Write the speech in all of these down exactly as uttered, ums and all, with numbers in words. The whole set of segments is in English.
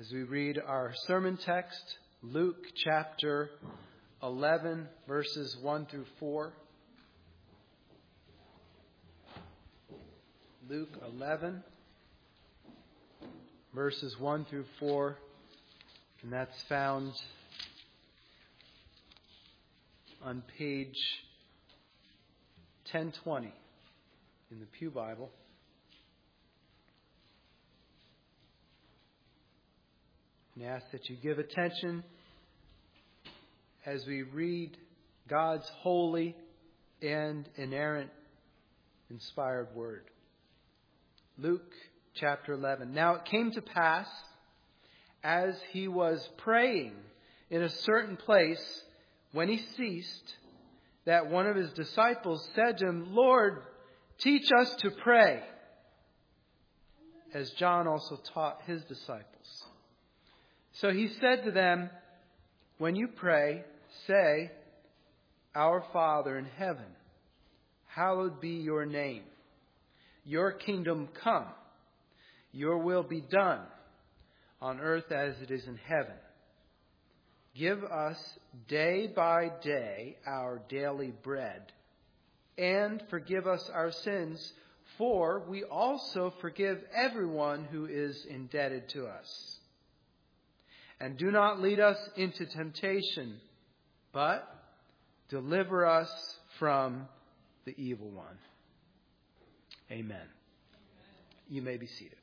as we read our sermon text, Luke chapter eleven, verses one through four. Luke eleven, verses one through four, and that's found on page ten twenty in the Pew Bible. And I ask that you give attention as we read God's holy and inerrant, inspired word. Luke chapter eleven. Now it came to pass, as he was praying in a certain place, when he ceased, that one of his disciples said to him, Lord, teach us to pray, as John also taught his disciples. So he said to them, when you pray, say, Our Father in heaven, hallowed be your name. Your kingdom come. Your will be done on earth as it is in heaven. Give us day by day our daily bread, and forgive us our sins, for we also forgive everyone who is indebted to us. And do not lead us into temptation, but deliver us from the evil one. Amen. You may be seated.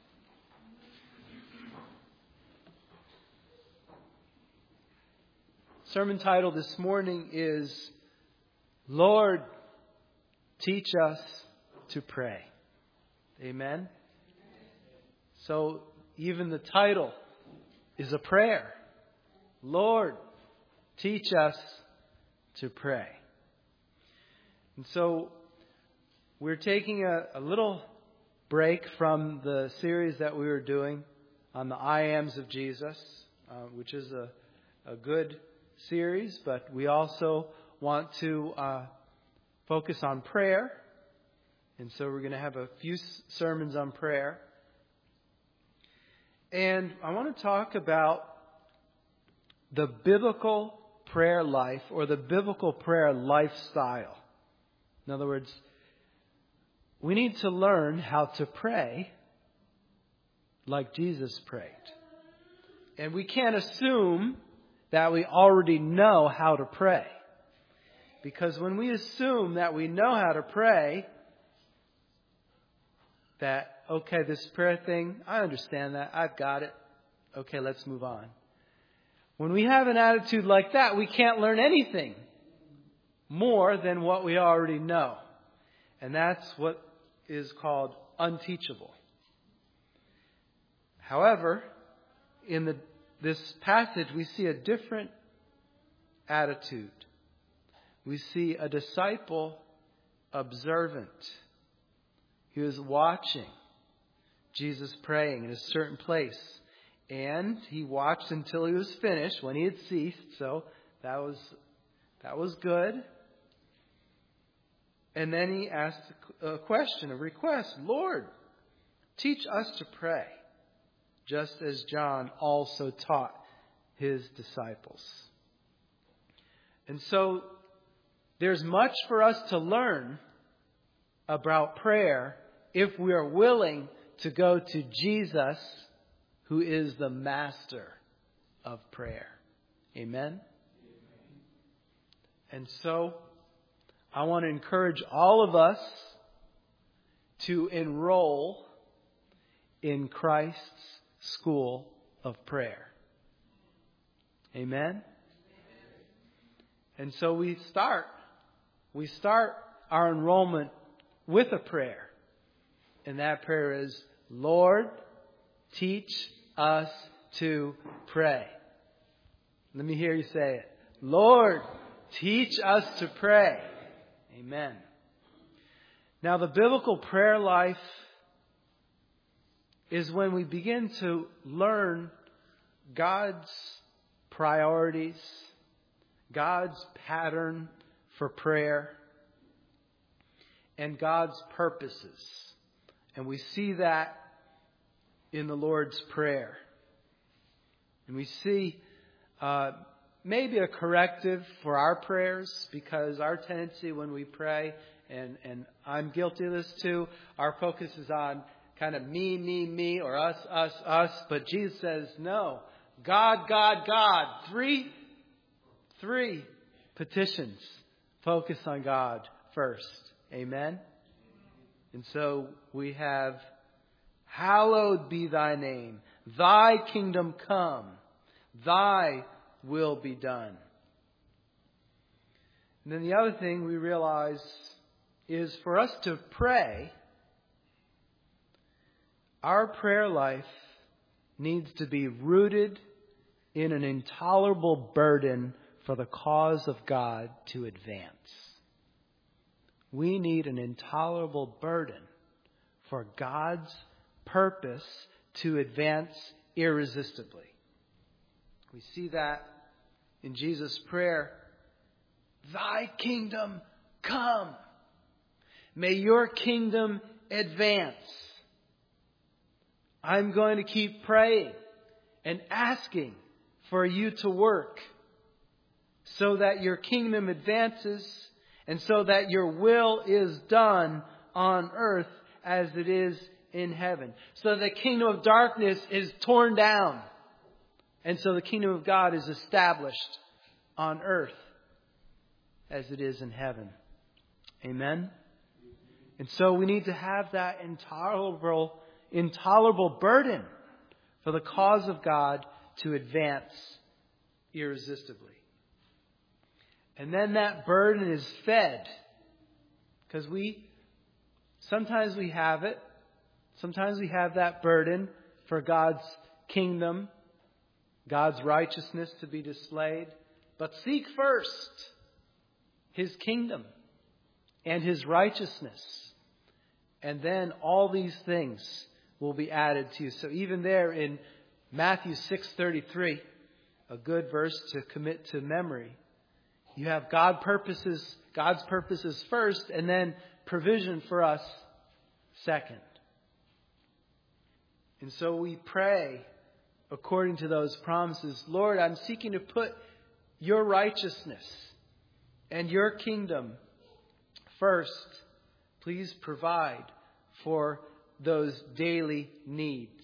Sermon title this morning is, Lord, teach us to pray. Amen. So even the title is a prayer. Lord, teach us to pray. And so we're taking a, a little break from the series that we were doing on the I Ams of Jesus, uh, which is a, a good series, but we also want to uh, focus on prayer. And so we're going to have a few sermons on prayer. And I want to talk about the biblical prayer life, or the biblical prayer lifestyle. In other words, we need to learn how to pray like Jesus prayed. And we can't assume that we already know how to pray. Because when we assume that we know how to pray, that, okay, this prayer thing, I understand that, I've got it. Okay, let's move on. When we have an attitude like that, we can't learn anything more than what we already know. And that's what is called unteachable. However, in the, this passage, we see a different attitude. We see a disciple observant. He was watching Jesus praying in a certain place. And he watched until he was finished, when he had ceased. So that was that was good. And then he asked a question, a request. Lord, teach us to pray, just as John also taught his disciples. And so there's much for us to learn about prayer if we are willing to go to Jesus, who is the master of prayer. Amen? And so I want to encourage all of us to enroll in Christ's school of prayer. Amen? And so we start. We start our enrollment with a prayer. And that prayer is, Lord, teach us to pray. Let me hear you say it. Lord, teach us to pray. Amen. Now, the biblical prayer life is when we begin to learn God's priorities, God's pattern for prayer, and God's purposes. And we see that in the Lord's Prayer. And we see uh, maybe a corrective for our prayers, because our tendency when we pray, and, and I'm guilty of this too, our focus is on kind of me, me, me, or us, us, us. But Jesus says, no, God, God, God. Three, three petitions. Focus on God first. Amen? And so we have, hallowed be thy name. Thy kingdom come. Thy will be done. And then the other thing we realize is for us to pray, our prayer life needs to be rooted in an intolerable burden for the cause of God to advance. We need an intolerable burden for God's purpose to advance irresistibly. We see that in Jesus' prayer. Thy kingdom come. May your kingdom advance. I'm going to keep praying and asking for you to work so that your kingdom advances and so that your will is done on earth as it is in heaven. So the kingdom of darkness is torn down. And so the kingdom of God is established on earth as it is in heaven. Amen? And so we need to have that intolerable, intolerable burden for the cause of God to advance irresistibly. And then that burden is fed. Because we, sometimes we have it. Sometimes we have that burden for God's kingdom, God's righteousness to be displayed. But seek first His kingdom and His righteousness. And then all these things will be added to you. So even there in Matthew six thirty-three, a good verse to commit to memory, you have God purposes, God's purposes first, and then provision for us second. And so we pray according to those promises. Lord, I'm seeking to put your righteousness and your kingdom first. Please provide for those daily needs.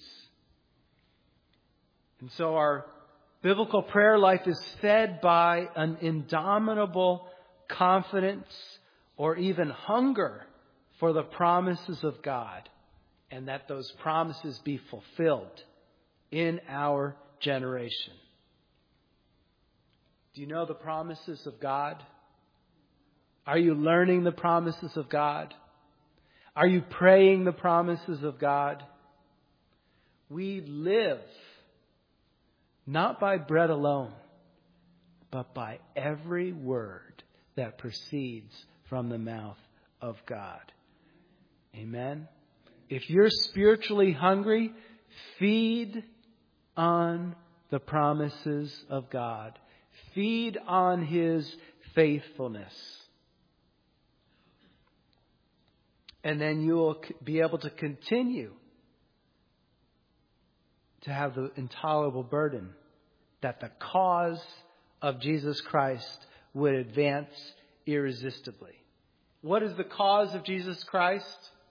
And so our biblical prayer life is fed by an indomitable confidence or even hunger for the promises of God, and that those promises be fulfilled in our generation. Do you know the promises of God? Are you learning the promises of God? Are you praying the promises of God? We live not by bread alone, but by every word that proceeds from the mouth of God. Amen? If you're spiritually hungry, feed on the promises of God. Feed on His faithfulness. And then you will be able to continue to have the intolerable burden that the cause of Jesus Christ would advance irresistibly. What is the cause of Jesus Christ?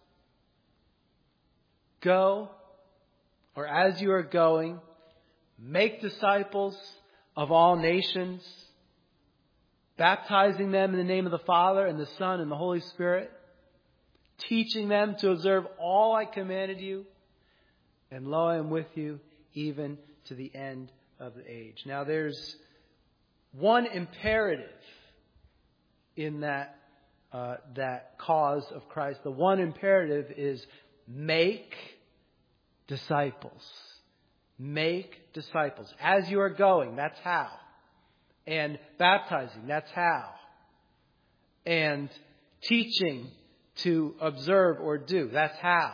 Go, or as you are going, make disciples of all nations, baptizing them in the name of the Father and the Son and the Holy Spirit, teaching them to observe all I commanded you, and lo, I am with you even to the end of the age. Now there's one imperative in that uh, that cause of Christ. The one imperative is make disciples. Make disciples. As you are going, that's how. And baptizing, that's how. And teaching to observe or do, that's how.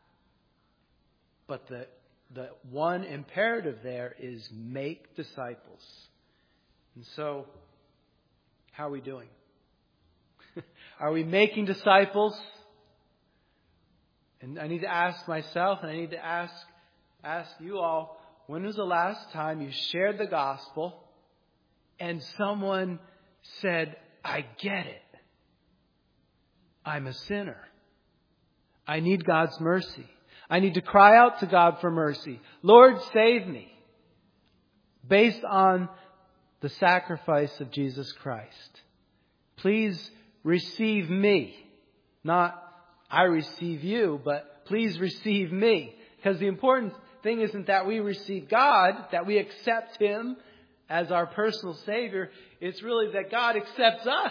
But the the one imperative there is make disciples. And so, how are we doing? Are we making disciples? And I need to ask myself, and I need to ask ask you all, when was the last time you shared the gospel and someone said, I get it. I'm a sinner. I need God's mercy. I need to cry out to God for mercy. Lord, save me. Based on the sacrifice of Jesus Christ. Please receive me. Not I receive you, but please receive me. Because the important thing isn't that we receive God, that we accept Him as our personal Savior. It's really that God accepts us.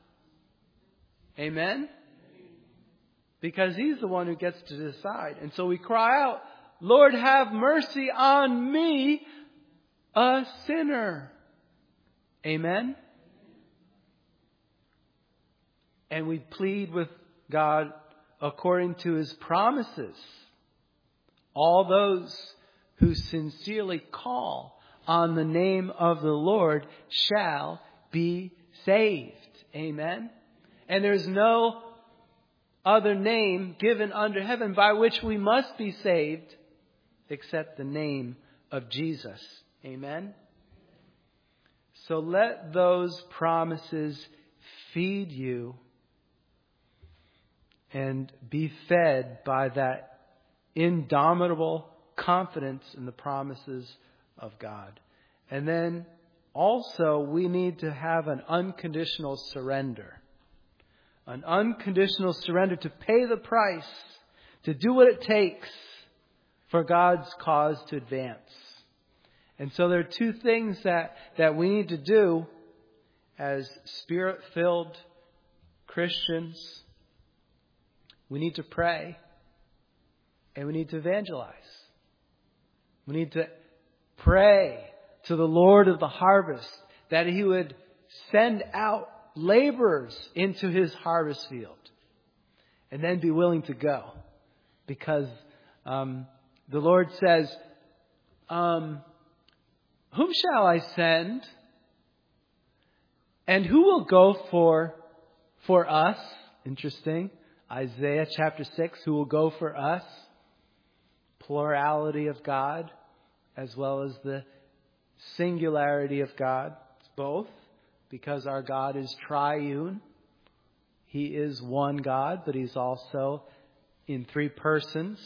Amen? Because He's the one who gets to decide. And so we cry out, Lord, have mercy on me, a sinner. Amen? And we plead with God according to His promises. All those who sincerely call on the name of the Lord shall be saved. Amen? And there's no other name given under heaven by which we must be saved except the name of Jesus. Amen? So let those promises feed you and be fed by that indomitable confidence in the promises of God. And then also we need to have an unconditional surrender. An unconditional surrender to pay the price, to do what it takes for God's cause to advance. And so there are two things that, that we need to do as Spirit-filled Christians. We need to pray and we need to evangelize. We need to pray to the Lord of the harvest that He would send out laborers into His harvest field. And then be willing to go. Because um, the Lord says, um, whom shall I send? And who will go for, for us? Interesting. Isaiah chapter six, who will go for us? Plurality of God as well as the singularity of God. It's both, because our God is triune. He is one God, but He's also in three persons.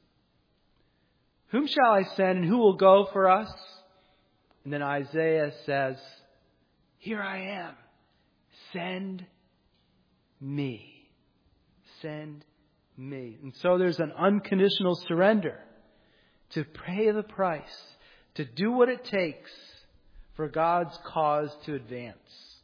Whom shall I send and who will go for us? And then Isaiah says, here I am. Send me. Send me. And so there's an unconditional surrender to pay the price, to do what it takes for God's cause to advance.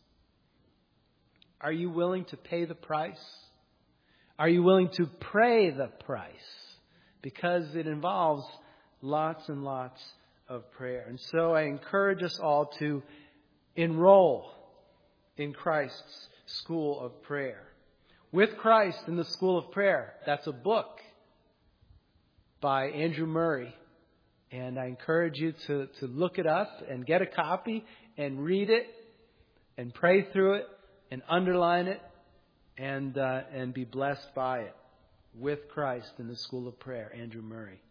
Are you willing to pay the price? Are you willing to pray the price? Because it involves lots and lots of prayer. And so I encourage us all to enroll in Christ's School of Prayer. With Christ in the School of Prayer. That's a book by Andrew Murray. And I encourage you to, to look it up and get a copy and read it and pray through it and underline it and uh, and be blessed by it. With Christ in the School of Prayer, Andrew Murray.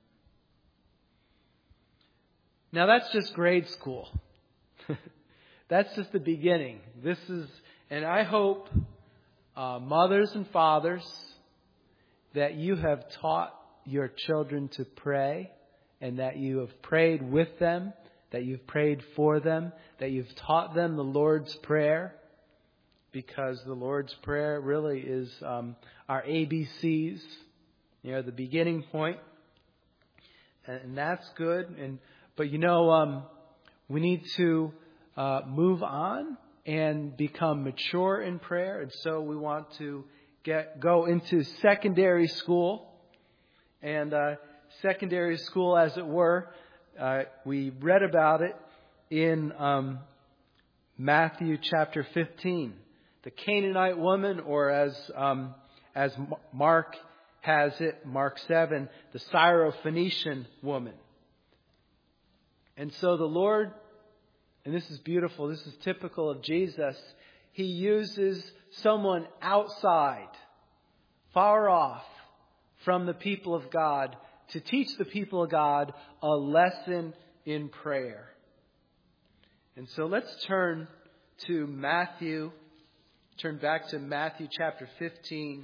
Now that's just grade school. That's just the beginning. This is, and I hope uh, mothers and fathers that you have taught your children to pray and that you have prayed with them, that you've prayed for them, that you've taught them the Lord's Prayer, because the Lord's Prayer really is um, our A B Cs, you know, the beginning point, and that's good. And but you know, um, we need to uh, move on and become mature in prayer, and so we want to get go into secondary school, and uh, secondary school, as it were. Uh, we read about it in um, Matthew chapter fifteen. The Canaanite woman, or as um, as Mark has it, Mark seven, the Syrophoenician woman. And so the Lord, and this is beautiful, this is typical of Jesus, He uses someone outside, far off from the people of God, to teach the people of God a lesson in prayer. And so let's turn to Matthew. Turn back to Matthew chapter fifteen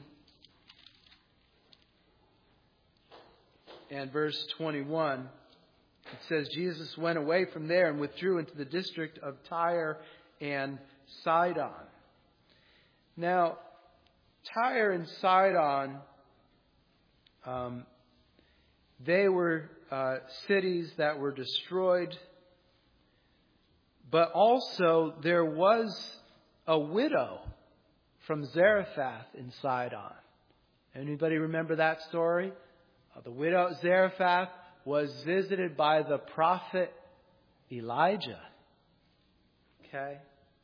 and verse twenty-one. It says, Jesus went away from there and withdrew into the district of Tyre and Sidon. Now, Tyre and Sidon, um, they were uh, cities that were destroyed. But also there was a widow from Zarephath in Sidon. Anybody remember that story? Uh, the widow at Zarephath was visited by the prophet Elijah. Okay?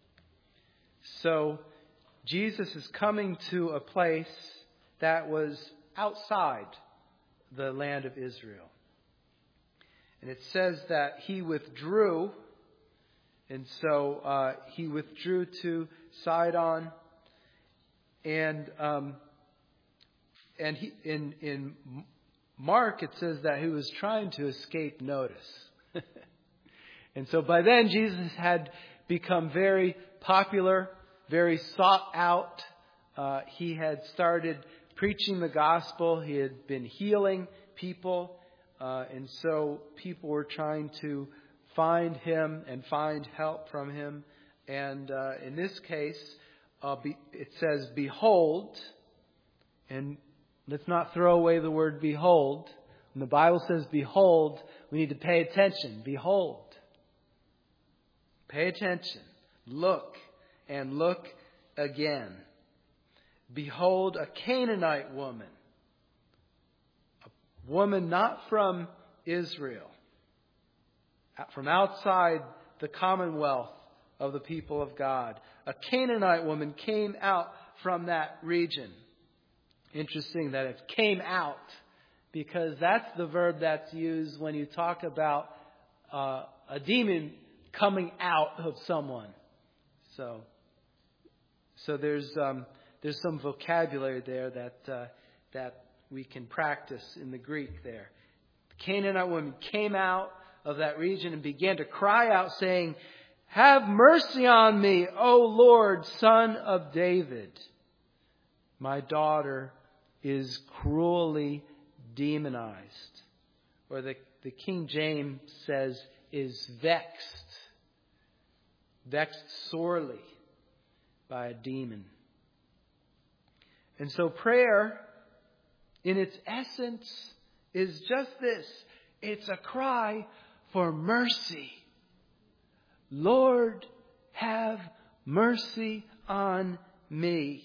So Jesus is coming to a place that was outside the land of Israel. And it says that he withdrew. And so uh, he withdrew to Sidon. And um, and he, in in Mark, it says that he was trying to escape notice. And so by then, Jesus had become very popular, very sought out. Uh, he had started preaching the gospel. He had been healing people. Uh, and so people were trying to find him and find help from him. And uh, in this case, uh, be, it says, behold. And let's not throw away the word behold. When the Bible says behold, we need to pay attention. Behold. Pay attention. Look and look again. Behold, a Canaanite woman. A woman not from Israel. From outside the commonwealth of the people of God. A Canaanite woman came out from that region. Interesting that it came out, because that's the verb that's used when you talk about uh, a demon coming out of someone. So, so there's um, there's some vocabulary there that uh, that we can practice in the Greek there. The Canaanite woman came out of that region and began to cry out, saying, "Have mercy on me, O Lord, Son of David. My daughter is cruelly demonized." Or the, the King James says, is vexed. Vexed sorely by a demon. And so prayer, in its essence, is just this. It's a cry for mercy. Lord, have mercy on me.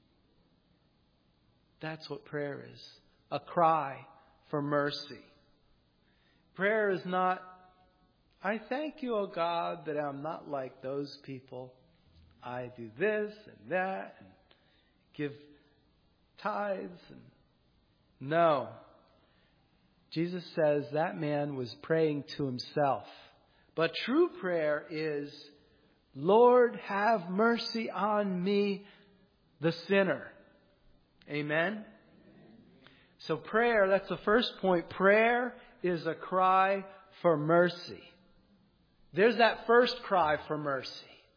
That's what prayer is. A cry for mercy. Prayer is not, I thank you, O God, that I'm not like those people. I do this and that and give tithes. And no. Jesus says that man was praying to himself. But true prayer is, Lord, have mercy on me, the sinner. Amen? So prayer, that's the first point. Prayer is a cry for mercy. There's that first cry for mercy.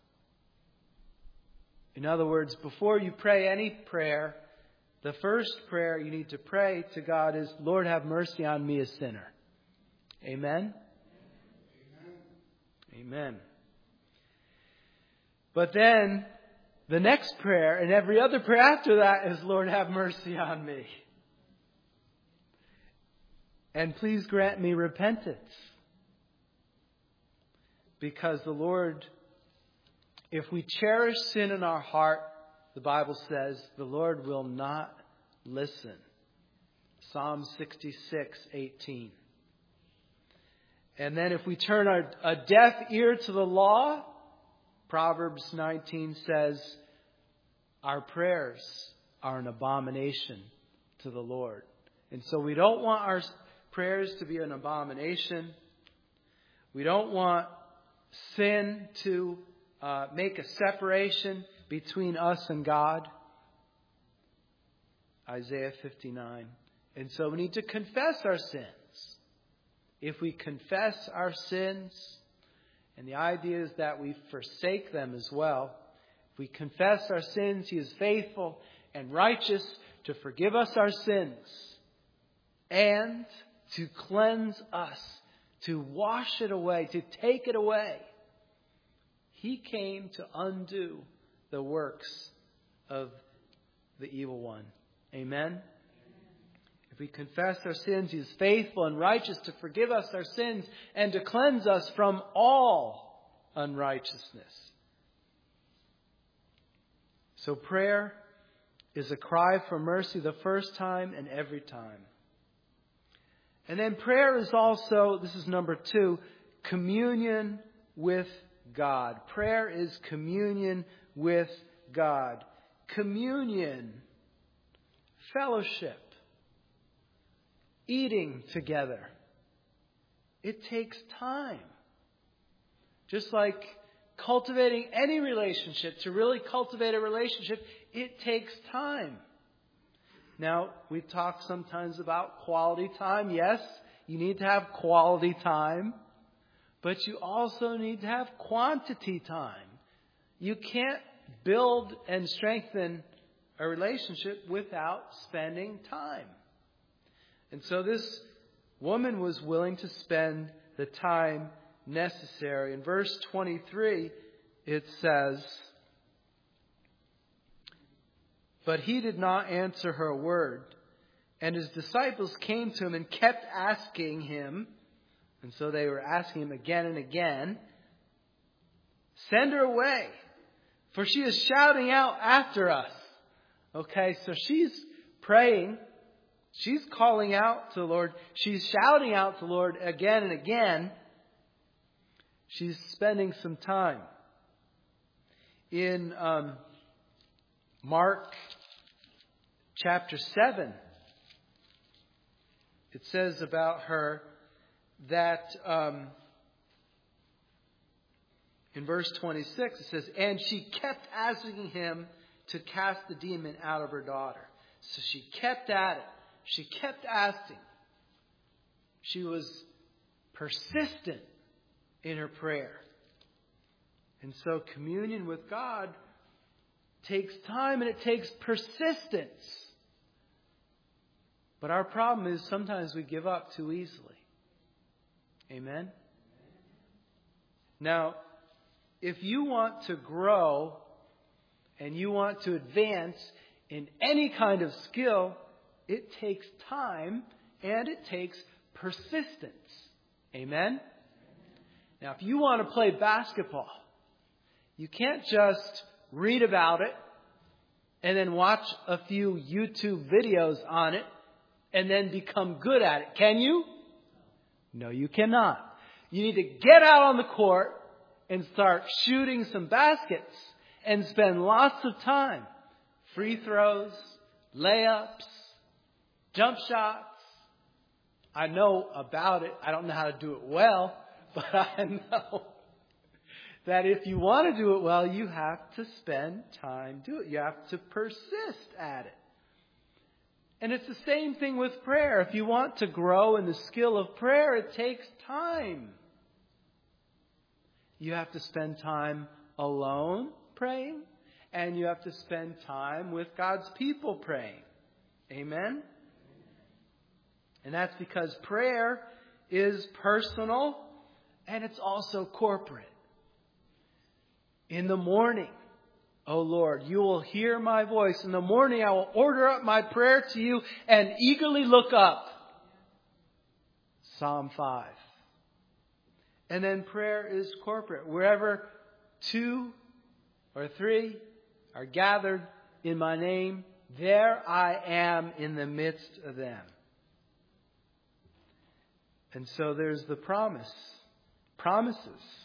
In other words, before you pray any prayer, the first prayer you need to pray to God is, Lord, have mercy on me, a sinner. Amen? Amen. Amen. But then, the next prayer and every other prayer after that is, Lord, have mercy on me. And please grant me repentance. Because the Lord, if we cherish sin in our heart, the Bible says, the Lord will not listen. Psalm sixty-six eighteen. And then if we turn our, a deaf ear to the law, Proverbs nineteen says, our prayers are an abomination to the Lord. And so we don't want our prayers to be an abomination. We don't want sin to uh, make a separation between us and God. Isaiah fifty-nine. And so we need to confess our sins. if we confess our sins, and the idea is that we forsake them as well. If we confess our sins, He is faithful and righteous to forgive us our sins and to cleanse us, to wash it away, to take it away. He came to undo the works of the evil one. Amen? If we confess our sins, He is faithful and righteous to forgive us our sins and to cleanse us from all unrighteousness. So prayer is a cry for mercy the first time and every time. And then prayer is also, this is number two, communion with God. Prayer is communion with God. Communion, fellowship, eating together. It takes time. Just like cultivating any relationship, to really cultivate a relationship, it takes time. Now, we talk sometimes about quality time. Yes, you need to have quality time, but you also need to have quantity time. You can't build and strengthen a relationship without spending time. And so this woman was willing to spend the time necessary. In verse twenty-three, it says, "But he did not answer her a word. And his disciples came to him and kept asking him," and so they were asking him again and again, "Send her away, for she is shouting out after us." Okay, so she's praying. She's calling out to the Lord. She's shouting out to the Lord again and again. She's spending some time. In um, Mark chapter seven, it says about her that um, in verse twenty-six, it says, "And she kept asking him to cast the demon out of her daughter." So she kept at it. She kept asking. She was persistent in her prayer. And so communion with God takes time and it takes persistence. But our problem is sometimes we give up too easily. Amen? Now, if you want to grow and you want to advance in any kind of skill, it takes time and it takes persistence. Amen? Now, if you want to play basketball, you can't just read about it and then watch a few YouTube videos on it and then become good at it. Can you? No, you cannot. You need to get out on the court and start shooting some baskets and spend lots of time. Free throws, layups, jump shots. I know about it. I don't know how to do it well, but I know that if you want to do it well, you have to spend time doing it. You have to persist at it. And it's the same thing with prayer. If you want to grow in the skill of prayer, it takes time. You have to spend time alone praying, and you have to spend time with God's people praying. Amen? And that's because prayer is personal and it's also corporate. In the morning, O Lord, you will hear my voice. In the morning, I will order up my prayer to you and eagerly look up. Psalm five. And then prayer is corporate. Wherever two or three are gathered in my name, there I am in the midst of them. And so there's the promise, promises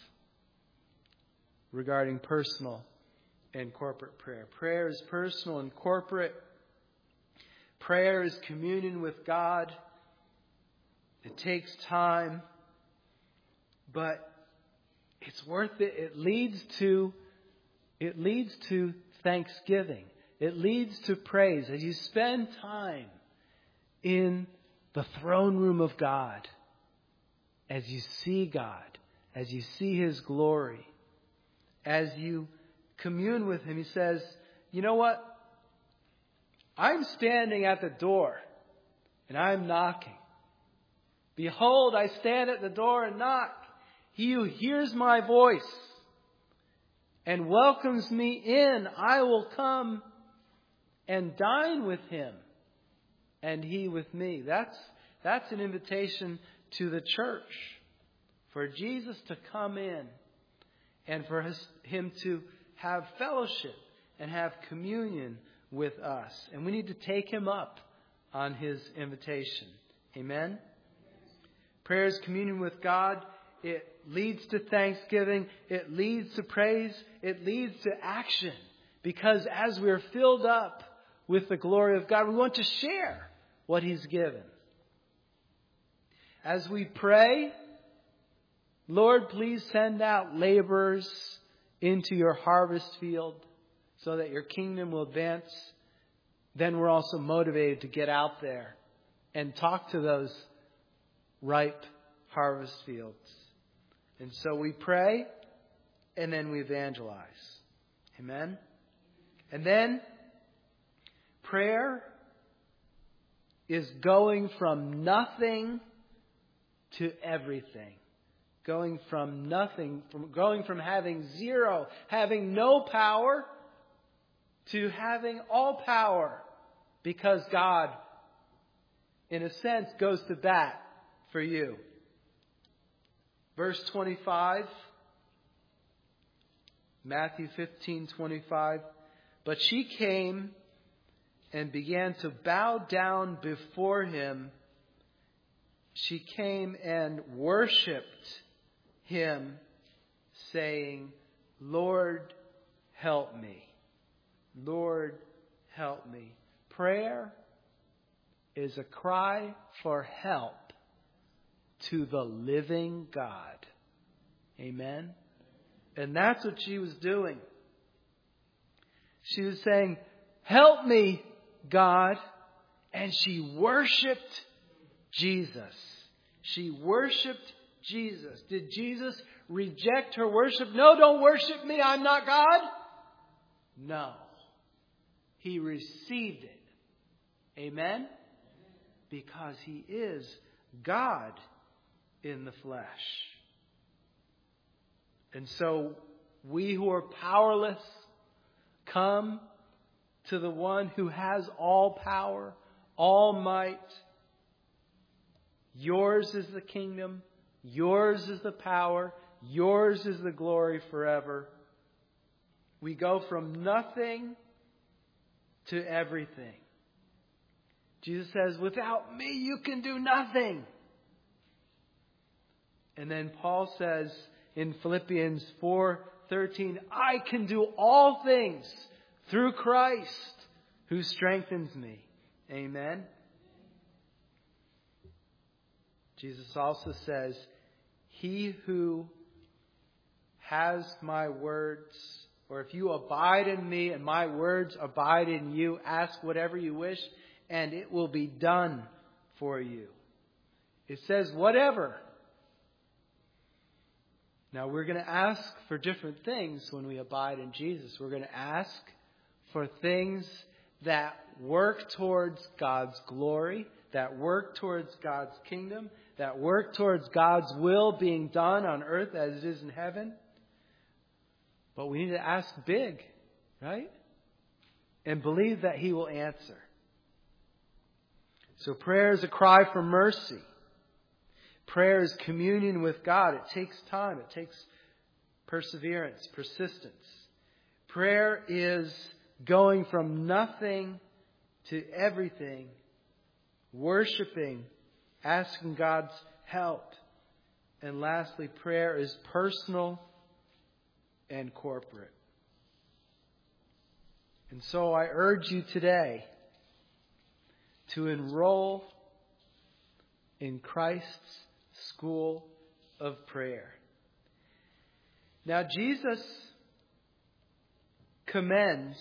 regarding personal and corporate prayer. Prayer is personal and corporate. Prayer is communion with God. It takes time, but it's worth it. It leads to, it leads to thanksgiving. It leads to praise as you spend time in the throne room of God. as you see God, as you see His glory, as you commune with Him, He says, you know what? I'm standing at the door and I'm knocking. Behold, I stand at the door and knock. He who hears my voice and welcomes me in, I will come and dine with him, and he with me. That's, that's an invitation to the church. For Jesus to come in and for his, Him to have fellowship and have communion with us. And we need to take Him up on His invitation. Amen? Prayer is communion with God. It leads to thanksgiving. It leads to praise. It leads to action. Because as we are filled up with the glory of God, we want to share what He's given. As we pray, Lord, please send out laborers into your harvest field so that your kingdom will advance. Then we're also motivated to get out there and talk to those ripe harvest fields. And so we pray and then we evangelize. Amen? And then prayer is going from nothing to everything. Going from nothing, from going from having zero, having no power, to having all power. Because God, in a sense, goes to bat for you. Verse twenty-five, Matthew fifteen twenty-five. But she came and began to bow down before Him. She came and worshipped Him, saying, Lord, help me. Lord, help me. Prayer is a cry for help to the living God. Amen? And that's what she was doing. She was saying, help me, God. And she worshipped Jesus. She worshipped Jesus. Did Jesus reject her worship? No, don't worship me. I'm not God. No. He received it. Amen? Because He is God in the flesh. And so we who are powerless come to the one who has all power, all might. Yours is the kingdom. Yours is the power. Yours is the glory forever. We go from nothing to everything. Jesus says, without me you can do nothing. And then Paul says in Philippians four thirteen, I can do all things through Christ who strengthens me. Amen. Jesus also says, he who has my words, or if you abide in me and my words abide in you, ask whatever you wish and it will be done for you. It says whatever. Now we're going to ask for different things when we abide in Jesus. We're going to ask for things that work towards God's glory, that work towards God's kingdom, that work towards God's will being done on earth as it is in heaven. But we need to ask big, right? And believe that He will answer. So prayer is a cry for mercy. Prayer is communion with God. It takes time. It takes perseverance, persistence. Prayer is going from nothing to everything, worshiping, asking God's help. And lastly, prayer is personal and corporate. And so I urge you today to enroll in Christ's school of prayer. Now, Jesus commends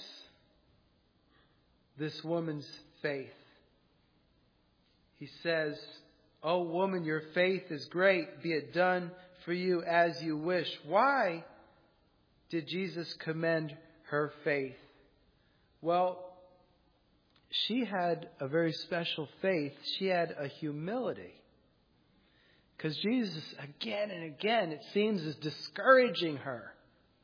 this woman's faith. He says, "O woman, your faith is great. Be it done for you as you wish." Why did Jesus commend her faith? Well, she had a very special faith. She had a humility. Because Jesus, again and again, it seems, is discouraging her.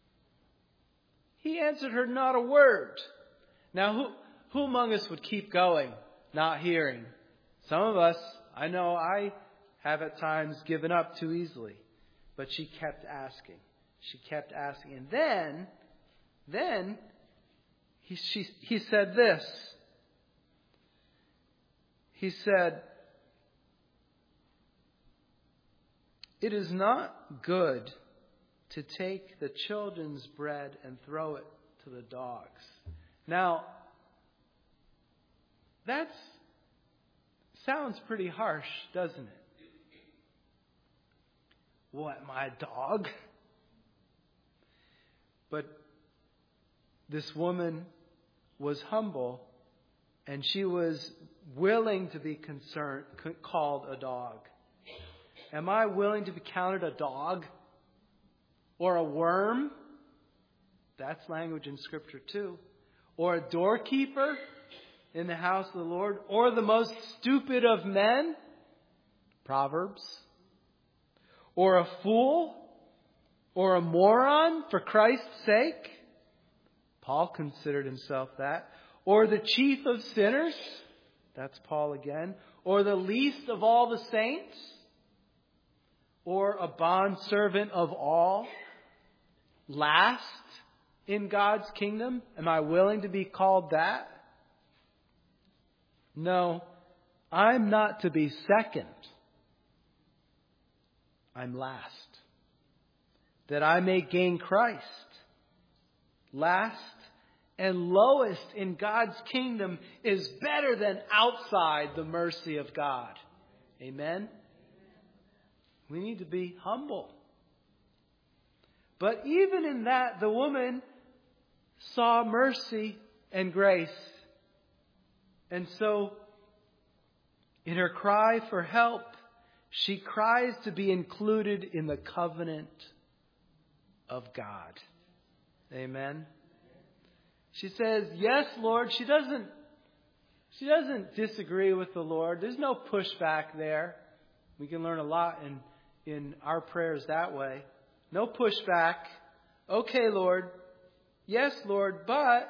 He answered her not a word. Now, who, who among us would keep going, not hearing? Some of us, I know I have at times given up too easily. But she kept asking. She kept asking. And then, then, he, she, he said this. He said, "It is not good to take the children's bread and throw it to the dogs." Now, that sounds pretty harsh, doesn't it? What, my dog? But this woman was humble, and she was willing to be concerned, called a dog. Am I willing to be counted a dog? Or a worm? That's language in Scripture too. Or a doorkeeper in the house of the Lord? Or the most stupid of men? Proverbs. Or a fool? Or a moron for Christ's sake? Paul considered himself that. Or the chief of sinners? That's Paul again. Or the least of all the saints? Or a bondservant of all? Last in God's kingdom? Am I willing to be called that? No, I'm not to be second. I'm last. That I may gain Christ. Last and lowest in God's kingdom is better than outside the mercy of God. Amen? We need to be humble. But even in that, the woman saw mercy and grace. And so, in her cry for help, she cries to be included in the covenant of God. Amen. She says, "Yes, Lord." She doesn't, she doesn't disagree with the Lord. There's no pushback there. We can learn a lot in, in our prayers that way. No pushback. "Okay, Lord. Yes, Lord, but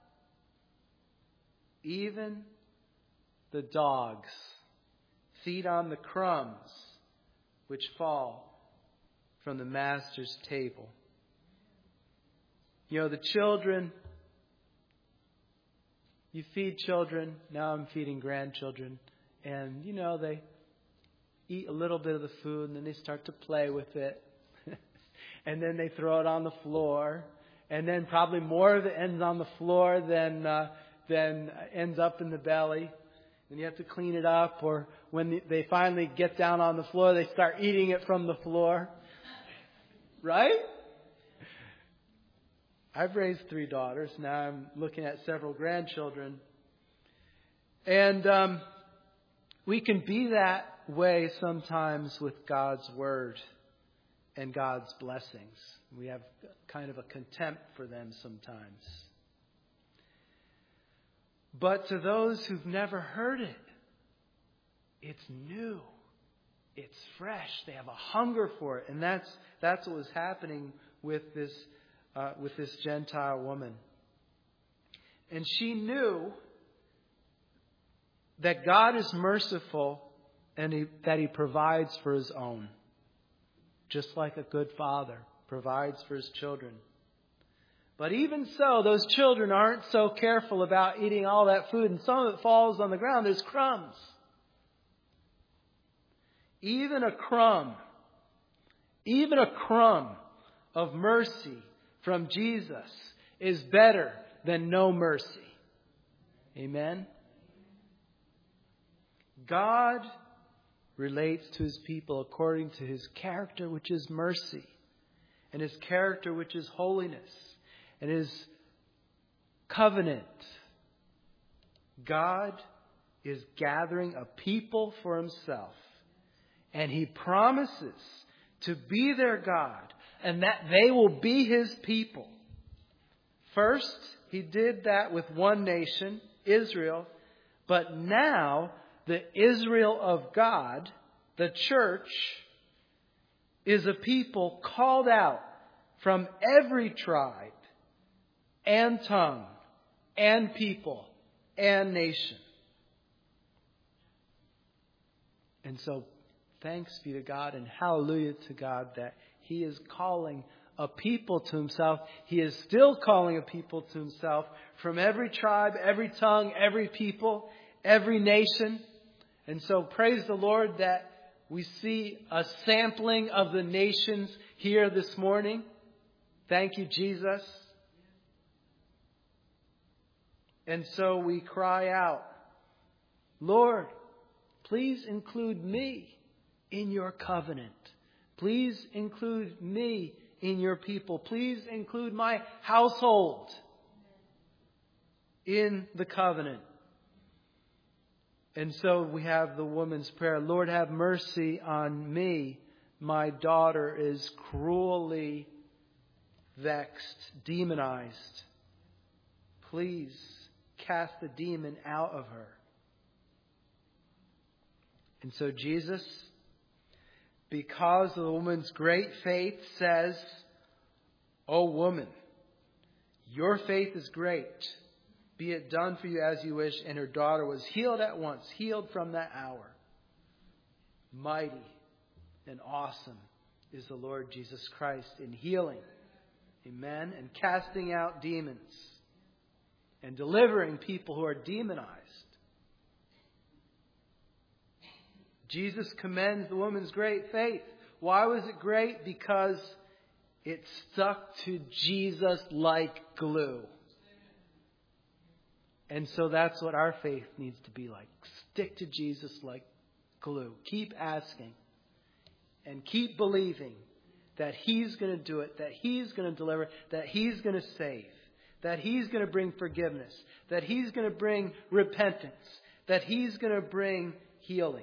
even the dogs feed on the crumbs which fall from the master's table." You know, the children, you feed children. Now I'm feeding grandchildren. And, you know, they eat a little bit of the food and then they start to play with it. And then they throw it on the floor. And then probably more of it ends on the floor than uh, than ends up in the belly. And you have to clean it up. Or when they finally get down on the floor, they start eating it from the floor. Right? I've raised three daughters. Now I'm looking at several grandchildren. And um, we can be that way sometimes with God's Word and God's blessings. We have kind of a contempt for them sometimes. But to those who've never heard it, it's new. It's fresh. They have a hunger for it. And that's that's what was happening with this uh, with this Gentile woman. And she knew that God is merciful and he, that He provides for His own. Just like a good father provides for his children. But even so, those children aren't so careful about eating all that food, and some of it falls on the ground. There's crumbs. Even a crumb, even a crumb of mercy from Jesus is better than no mercy. Amen? God relates to His people according to His character, which is mercy, and His character, which is holiness, and His covenant. God is gathering a people for Himself, And He promises to be their God and that they will be His people. First, He did that with one nation, Israel. But now, the Israel of God, the church, is a people called out from every tribe and tongue and people and nation. And so, thanks be to God and hallelujah to God that He is calling a people to Himself. He is still calling a people to Himself from every tribe, every tongue, every people, every nation. And so praise the Lord that we see a sampling of the nations here this morning. Thank you, Jesus. And so we cry out, Lord, please include me in your covenant. Please include me in your people. Please include my household in the covenant. And so we have the woman's prayer. Lord, have mercy on me. My daughter is cruelly vexed, demonized. Please cast the demon out of her. And so Jesus, because of the woman's great faith, says, O woman, your faith is great. Be it done for you as you wish. And her daughter was healed at once, healed from that hour. Mighty and awesome is the Lord Jesus Christ in healing. Amen. And casting out demons. And delivering people who are demonized. Jesus commends the woman's great faith. Why was it great? Because it stuck to Jesus like glue. And so that's what our faith needs to be like. Stick to Jesus like glue. Keep asking. And keep believing that He's going to do it. That He's going to deliver. That He's going to save. That He's going to bring forgiveness. That He's going to bring repentance. That He's going to bring healing.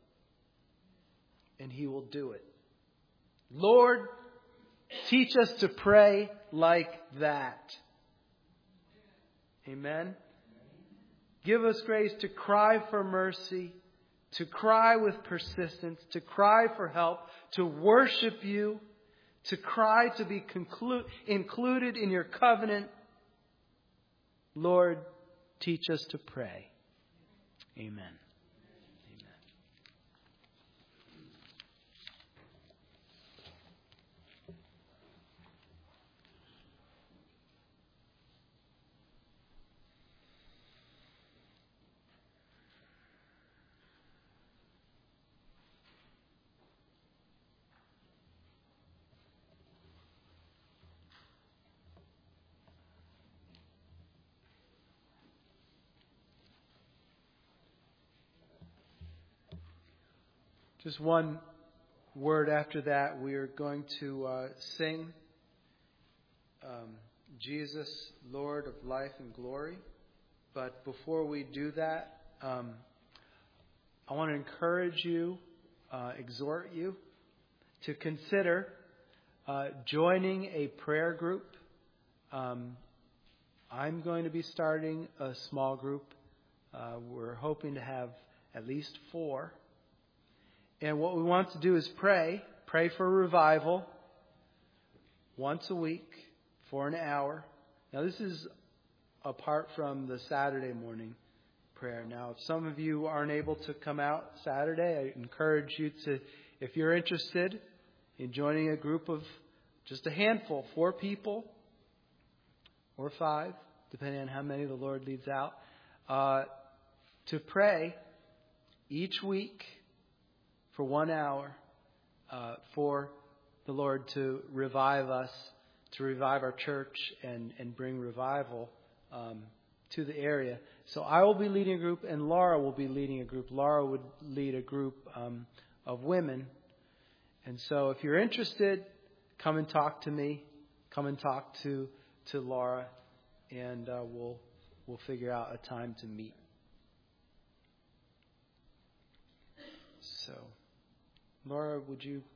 And He will do it. Lord, teach us to pray like that. Amen. Give us grace to cry for mercy, to cry with persistence, to cry for help, to worship You, to cry to be conclu- included in Your covenant. Lord, teach us to pray. Amen. Just one word after that. We are going to uh, sing um, Jesus, Lord of Life and Glory. But before we do that, um, I want to encourage you, uh, exhort you to consider uh, joining a prayer group. Um, I'm going to be starting a small group. Uh, we're hoping to have at least four. And what we want to do is pray. Pray for revival once a week for an hour. Now, this is apart from the Saturday morning prayer. Now, if some of you aren't able to come out Saturday, I encourage you to, if you're interested in joining a group of just a handful, four people or five, depending on how many the Lord leads out, uh, to pray each week for one hour uh, for the Lord to revive us, to revive our church and, and bring revival um, to the area. So I will be leading a group and Laura will be leading a group. Laura would lead a group um, of women. And so if you're interested, come and talk to me. Come and talk to, to Laura and uh, we'll we'll figure out a time to meet. So Laura, would you